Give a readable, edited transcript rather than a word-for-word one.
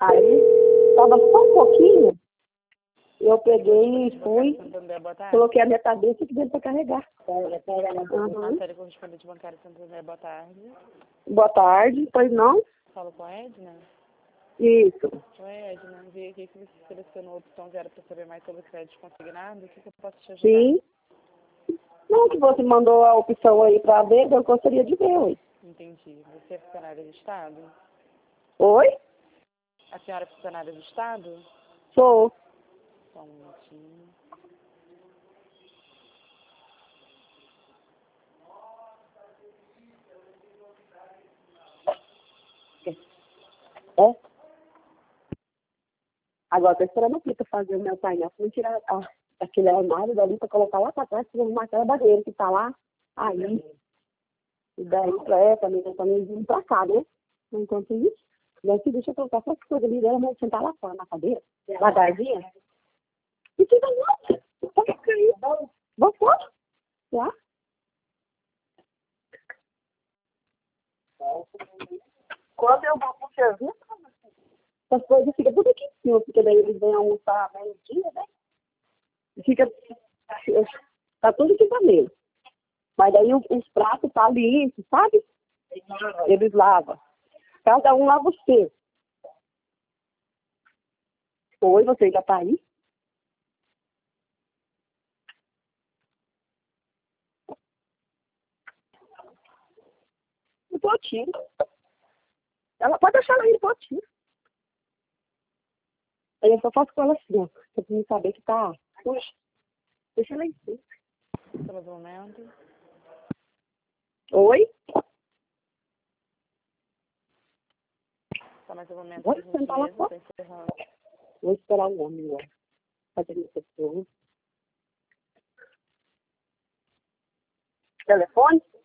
Aí, tava só um pouquinho, eu peguei e fui, Santander, boa tarde. coloquei a minha cabeça aqui dentro pra carregar. Uhum. Série correspondente bancária Santander, boa tarde. Boa tarde, pois não? Falo com a Edna. Isso. Oi, Edna. Vi aqui que você selecionou a opção 0 para saber mais sobre crédito consignado. O que eu posso te ajudar? Sim. Não, que você mandou a opção aí pra ver, eu gostaria de ver, oi. Entendi. Você é funcionária do Estado? Oi? A senhora é funcionária do Estado? Sou. Só um minutinho. É? Agora tô esperando aqui pra fazer o meu painel. Vou tirar aquele armário dali pra colocar lá pra trás, pra arrumar aquela banheira que tá lá. Aí. E daí pra mim vir pra cá, né? Enquanto isso, daqui deixa eu colocar essas coisas ali, ela vai sentar lá fora na cadeira, devagarzinha. E fica lá, pode cair. Vou fora, tá? Quando eu vou pro serviço, essas coisas ficam tudo aqui em cima, porque daí eles vêm almoçar meio-dia, né? E fica, tá tudo aqui pra mesa. Mas daí os pratos tá limpos, sabe? Eles lavam. Cada um lava o seu. Oi, você já tá aí? No potinho. Ela pode deixar ela aí no potinho. Aí eu só faço com ela assim, ó. Pra mim saber que tá. Puxa, deixa ela aí. Só mais um momento. Oi? Só mais um momento, Pode por sentar lá gentileza. fora. Estou encerrando. Vou esperar o homem agora. Fazer minha pessoa. Telefone?